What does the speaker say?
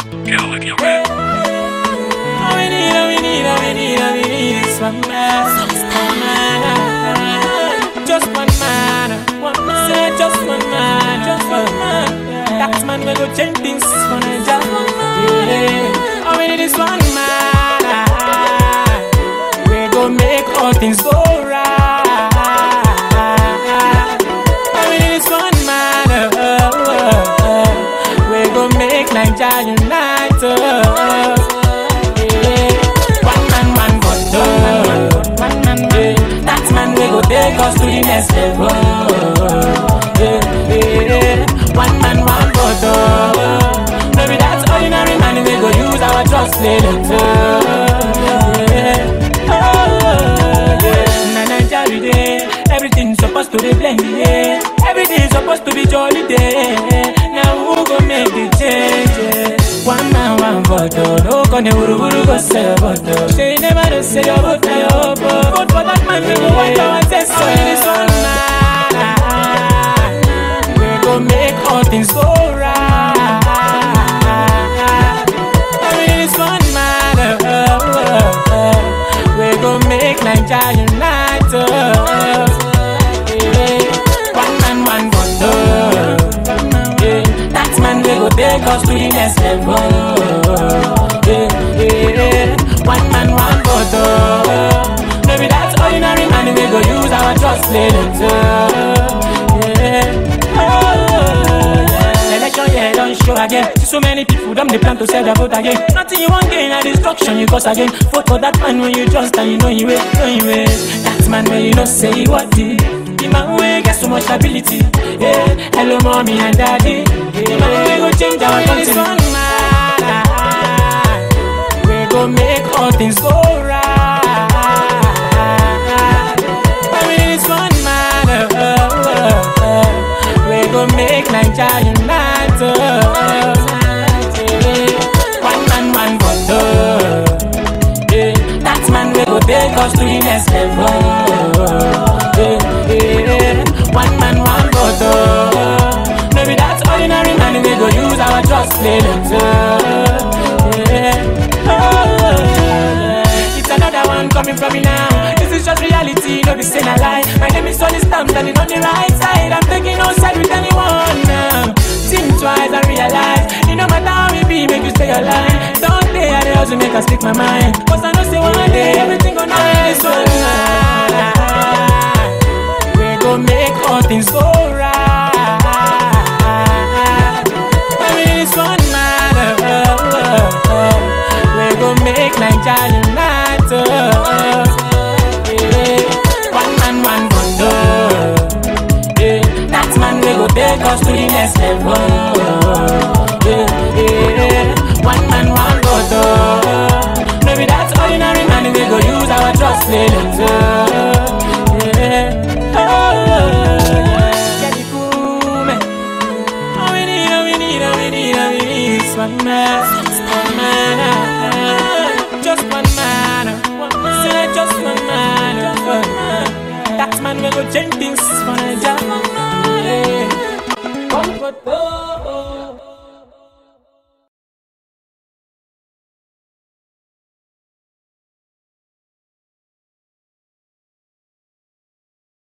Gallagher Rap. We need is one man. Just one man. Say just one man. That man will go change things for Naija. All we need is one man. We go make all things go right. All we need is one man. We go make Naija unite. Take us to the next level. One man, one photo. Maybe that's ordinary man. We go use our trust later. Naija day, everything's supposed to be blended. Yeah. Every day supposed to be jolly day. Now who go make the change? One man, one photo. No gonna go sell photo. She never do say your vote na your vote. Vote for that man, we go white our test. So this one man, we go make all things go right. This one man, we go make Naija unite. One man, one photo. That man we go take us to the next level. One man, one photo. Maybe that's ordinary man. We go use our trust later. Election yeah don't show again. So many people them they plan to sell their vote again. Nothing you want gain a destruction you cause again. Vote for that man when you trust and you know you will. That man when you know say what did. The man we get so much ability. Yeah, hello mommy and daddy. The man we go change our country. One man, we go make all things go right. This one man, we go make Naija unite. One man, one photo. That man we go take us to the next level. One man, one photo. Maybe that's ordinary man. We go use our trust later. It's another one coming from me now. This is just reality, no be saying a lie. My name is Sonny Stamp, standing on the right side. I'm taking no side with anyone now. Think twice and realize, it no matter how we be, make you stay alive. Don't they are the house make us stick my mind. Cause I know say one day everything gonna be so nice. We go make all things go right. This one man, we go make Naija unite. One man, one photo. That man we go take us to the next level. One man, one photo. Maybe that's ordinary man. We go use our trust later. One man, just one man. Say just one man. That man will go change things for Naija.